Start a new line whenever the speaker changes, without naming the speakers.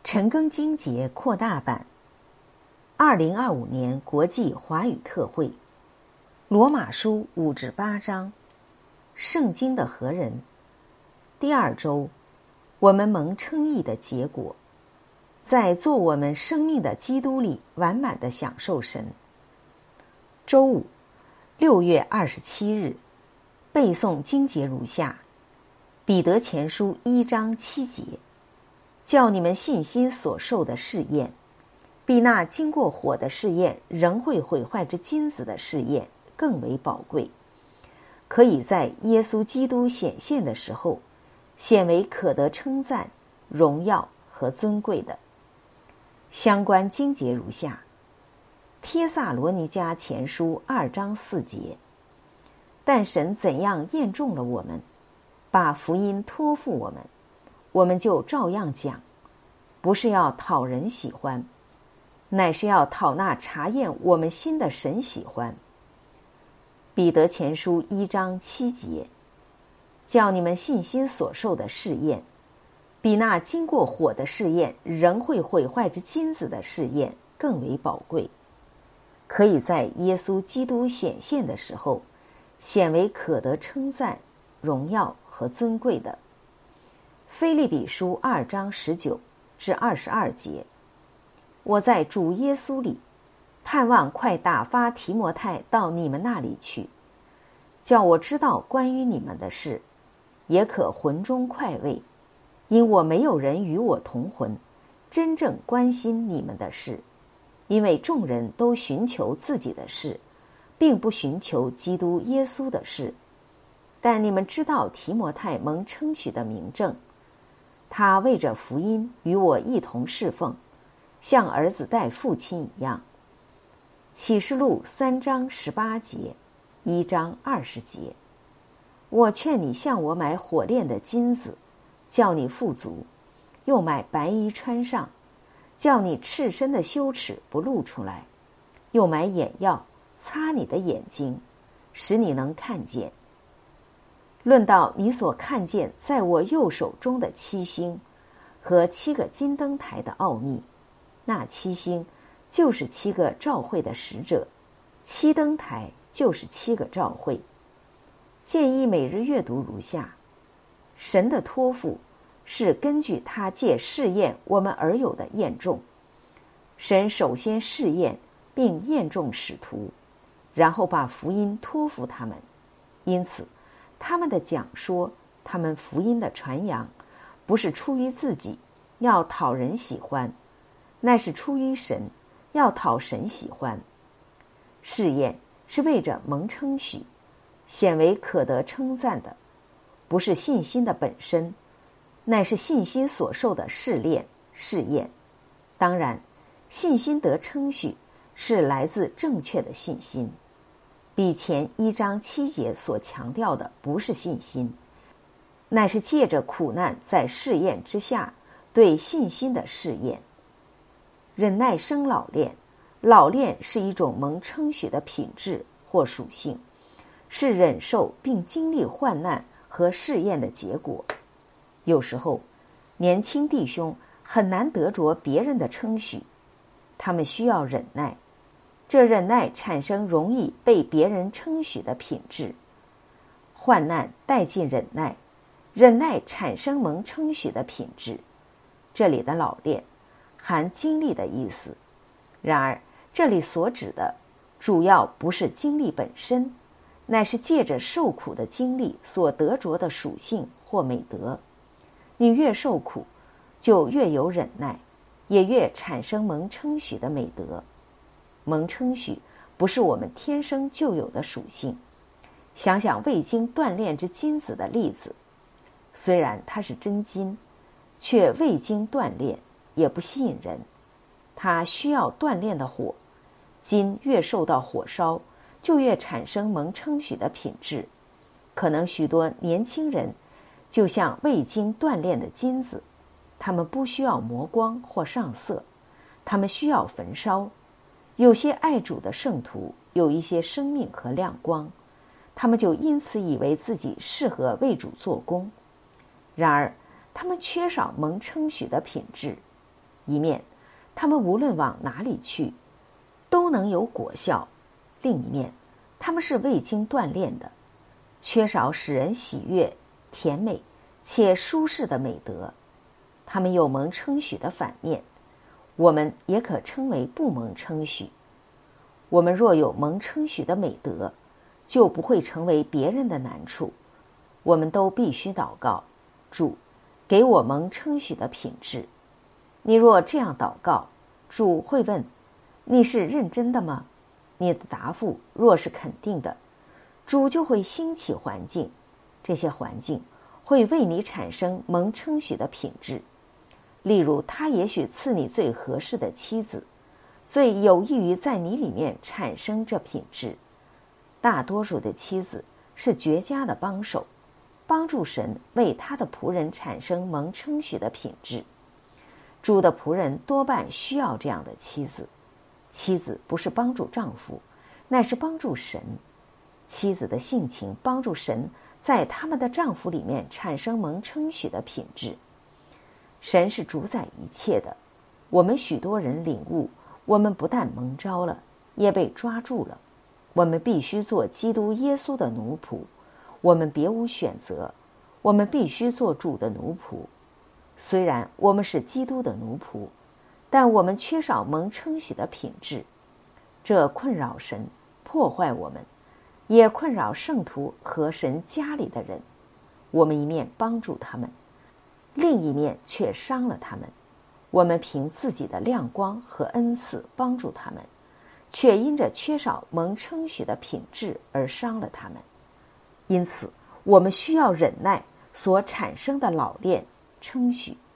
陈庚金节扩大版2025年国际华语特会罗马书5至8章圣经的何人第2周我们蒙称义的结果，在做我们生命的基督里完满的享受神。周五6月27日背诵经节如下：彼得前书1章7节，叫你们信心所受的试验，比那经过火的试验仍会毁坏之金子的试验更为宝贵，可以在耶稣基督显现的时候显为可得称赞、荣耀和尊贵的。相关经节如下：帖撒罗尼迦前书2章4节，但神怎样验中了我们，把福音托付我们，我们就照样讲，不是要讨人喜欢，乃是要讨那查验我们心的神喜欢。彼得前书1章7节，叫你们信心所受的试验，比那经过火的试验仍会毁坏之金子的试验更为宝贵，可以在耶稣基督显现的时候显为可得称赞、荣耀和尊贵的。腓立比书2章19至22节，我在主耶稣里盼望快打发提摩太到你们那里去，叫我知道关于你们的事，也可魂中快慰，因我没有人与我同魂，真正关心你们的事，因为众人都寻求自己的事，并不寻求基督耶稣的事。但你们知道提摩太蒙称许的明证，他为着福音与我一同侍奉，像儿子待父亲一样。启示录3章18节，1章20节，我劝你向我买火炼的金子，叫你富足，又买白衣穿上，叫你赤身的羞耻不露出来，又买眼药擦你的眼睛，使你能看见。论到你所看见在我右手中的7星和7个金灯台的奥秘，那7星就是7个召会的使者，7灯台就是7个召会。建议每日阅读如下：神的托付是根据他借试验我们而有的验中。神首先试验并验中使徒，然后把福音托付他们，因此他们的讲说，他们福音的传扬，不是出于自己要讨人喜欢，乃是出于神要讨神喜欢。试验是为着蒙称许，显为可得称赞的，不是信心的本身，乃是信心所受的试验。当然，信心得称许是来自正确的信心，比前1章7节所强调的不是信心，乃是借着苦难在试验之下对信心的试验。忍耐生老练，老练是一种蒙称许的品质或属性，是忍受并经历患难和试验的结果。有时候年轻弟兄很难得着别人的称许，他们需要忍耐，这忍耐产生容易被别人称许的品质。患难带进忍耐，忍耐产生蒙称许的品质。这里的老练含经历的意思，然而这里所指的主要不是经历本身，乃是借着受苦的经历所得着的属性或美德。你越受苦，就越有忍耐，也越产生蒙称许的美德。蒙称许不是我们天生就有的属性。想想未经锻炼之金子的例子，虽然它是真金，却未经锻炼，也不吸引人。它需要锻炼的火，金越受到火烧，就越产生蒙称许的品质。可能许多年轻人就像未经锻炼的金子，他们不需要磨光或上色，他们需要焚烧。有些爱主的圣徒有一些生命和亮光，他们就因此以为自己适合为主做工。然而他们缺少蒙称许的品质， 一面，他们无论往哪里去，都能有果效；另一面，他们是未经锻炼的，缺少使人喜悦、甜美且舒适的美德。他们有蒙称许的反面，我们也可称为不蒙称许。我们若有蒙称许的美德，就不会成为别人的难处。我们都必须祷告，主，给我蒙称许的品质。你若这样祷告，主会问，你是认真的吗？你的答复若是肯定的，主就会兴起环境，这些环境会为你产生蒙称许的品质。例如，他也许赐你最合适的妻子，最有益于在你里面产生这品质。大多数的妻子是绝佳的帮手，帮助神为他的仆人产生蒙称许的品质。主的仆人多半需要这样的妻子。妻子不是帮助丈夫，乃是帮助神。妻子的性情帮助神在他们的丈夫里面产生蒙称许的品质。神是主宰一切的。我们许多人领悟，我们不但蒙召了，也被抓住了。我们必须做基督耶稣的奴仆，我们别无选择，我们必须做主的奴仆。虽然我们是基督的奴仆，但我们缺少蒙称许的品质，这困扰神，破坏我们，也困扰圣徒和神家里的人。我们一面帮助他们，另一面却伤了他们。我们凭自己的亮光和恩赐帮助他们，却因着缺少蒙称许的品质而伤了他们。因此，我们需要忍耐所产生的老练称许。